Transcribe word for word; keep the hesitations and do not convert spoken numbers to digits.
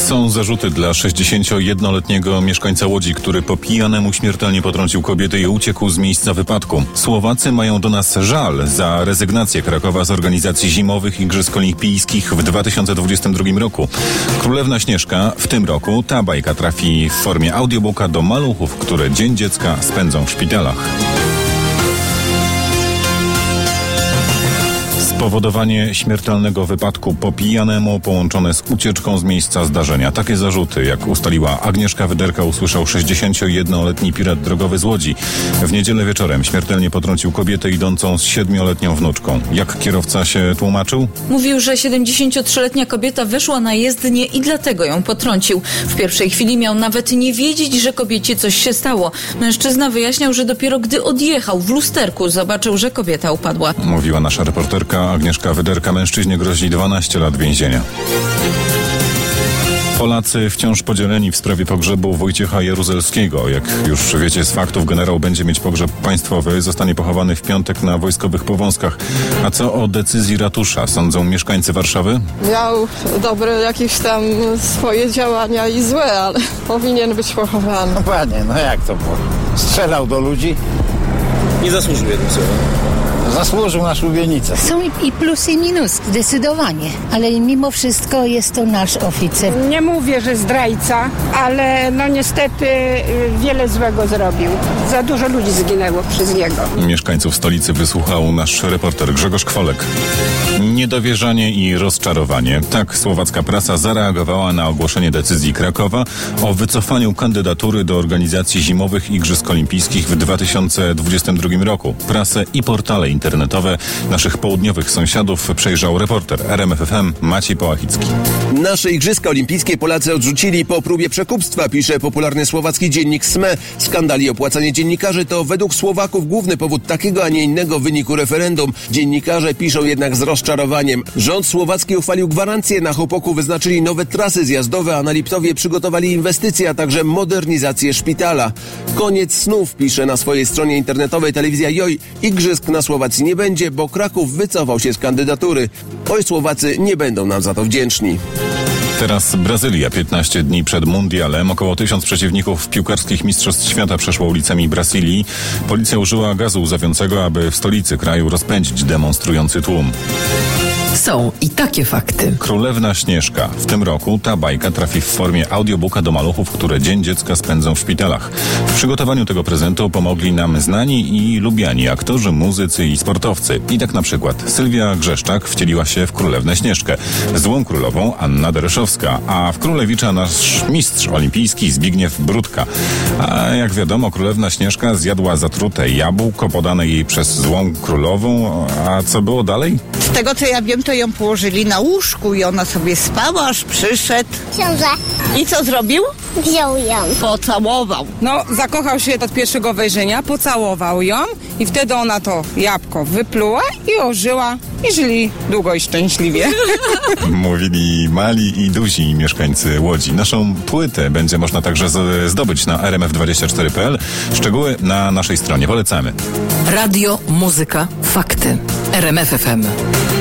Są zarzuty dla sześćdziesięciojednoletniego mieszkańca Łodzi, który po pijanemu śmiertelnie potrącił kobietę i uciekł z miejsca wypadku. Słowacy mają do nas żal za rezygnację Krakowa z organizacji zimowych Igrzysk Olimpijskich w dwa tysiące dwudziestym drugim roku. Królewna Śnieżka w tym roku, ta bajka trafi w formie audiobooka do maluchów, które Dzień Dziecka spędzą w szpitalach. Spowodowanie śmiertelnego wypadku po pijanemu połączone z ucieczką z miejsca zdarzenia. Takie zarzuty, jak ustaliła Agnieszka Wyderka, usłyszał sześćdziesięciojednoletni pirat drogowy z Łodzi. W niedzielę wieczorem śmiertelnie potrącił kobietę idącą z siedmioletnią wnuczką. Jak kierowca się tłumaczył? Mówił, że siedemdziesięciotrzyletnia kobieta weszła na jezdnię i dlatego ją potrącił. W pierwszej chwili miał nawet nie wiedzieć, że kobiecie coś się stało. Mężczyzna wyjaśniał, że dopiero gdy odjechał w lusterku, zobaczył, że kobieta upadła. Mówiła nasza reporterka Agnieszka Wyderka. Mężczyźnie grozi dwanaście lat więzienia. Polacy wciąż podzieleni w sprawie pogrzebu Wojciecha Jaruzelskiego. Jak już wiecie z faktów, generał będzie mieć pogrzeb państwowy. Zostanie pochowany w piątek na Wojskowych Powązkach. A co o decyzji ratusza sądzą mieszkańcy Warszawy? Miał dobre jakieś tam swoje działania i złe, ale powinien być pochowany. No panie, no jak to było? Strzelał do ludzi? Nie zasłużył jednym słowem. Zasłużył na szubienicę. Są i plusy i minus, zdecydowanie. Ale mimo wszystko jest to nasz oficer. Nie mówię, że zdrajca, ale no niestety wiele złego zrobił. Za dużo ludzi zginęło przez niego. Mieszkańców stolicy wysłuchał nasz reporter Grzegorz Kwolek. Niedowierzanie i rozczarowanie. Tak słowacka prasa zareagowała na ogłoszenie decyzji Krakowa o wycofaniu kandydatury do organizacji zimowych Igrzysk Olimpijskich w dwa tysiące dwudziestym drugim roku. Prasę i portale internetowe naszych południowych sąsiadów przejrzał reporter R M F F M Maciej Połachicki. Nasze Igrzyska Olimpijskie Polacy odrzucili po próbie przekupstwa, pisze popularny słowacki dziennik S M E. Skandal i opłacanie dziennikarzy to według Słowaków główny powód takiego, a nie innego wyniku referendum. Dziennikarze piszą jednak z rozczarowaniem. Rząd słowacki uchwalił gwarancję. Na Chopoku wyznaczyli nowe trasy zjazdowe, a na Liptowie przygotowali inwestycje, a także modernizację szpitala. Koniec snów, pisze na swojej stronie internetowej telewizja Joj. Igrzysk na Słowacji nie będzie, bo Kraków wycofał się z kandydatury. Oj, Słowacy nie będą nam za to wdzięczni. Teraz Brazylia. piętnaście dni przed mundialem. Około tysiąc przeciwników piłkarskich mistrzostw świata przeszło ulicami Brazylii. Policja użyła gazu łzawiącego, aby w stolicy kraju rozpędzić demonstrujący tłum. Są i takie fakty. Królewna Śnieżka. W tym roku ta bajka trafi w formie audiobooka do maluchów, które Dzień Dziecka spędzą w szpitalach. W przygotowaniu tego prezentu pomogli nam znani i lubiani aktorzy, muzycy i sportowcy. I tak na przykład Sylwia Grzeszczak wcieliła się w Królewnę Śnieżkę. Złą królową Anna Dereszowska, a w Królewicza nasz mistrz olimpijski Zbigniew Brudka. A jak wiadomo, Królewna Śnieżka zjadła zatrute jabłko podane jej przez złą królową. A co było dalej? Z tego co ja wiem, to ją położyli na łóżku i ona sobie spała, aż przyszedł książę. I co zrobił? Wziął ją. Pocałował. No, zakochał się od pierwszego wejrzenia, pocałował ją i wtedy ona to jabłko wypluła i ożyła i żyli długo i szczęśliwie. Mówili mali i duzi mieszkańcy Łodzi. Naszą płytę będzie można także zdobyć na r m f dwadzieścia cztery kropka p l. Szczegóły na naszej stronie. Polecamy. Radio, muzyka, fakty. R M F F M.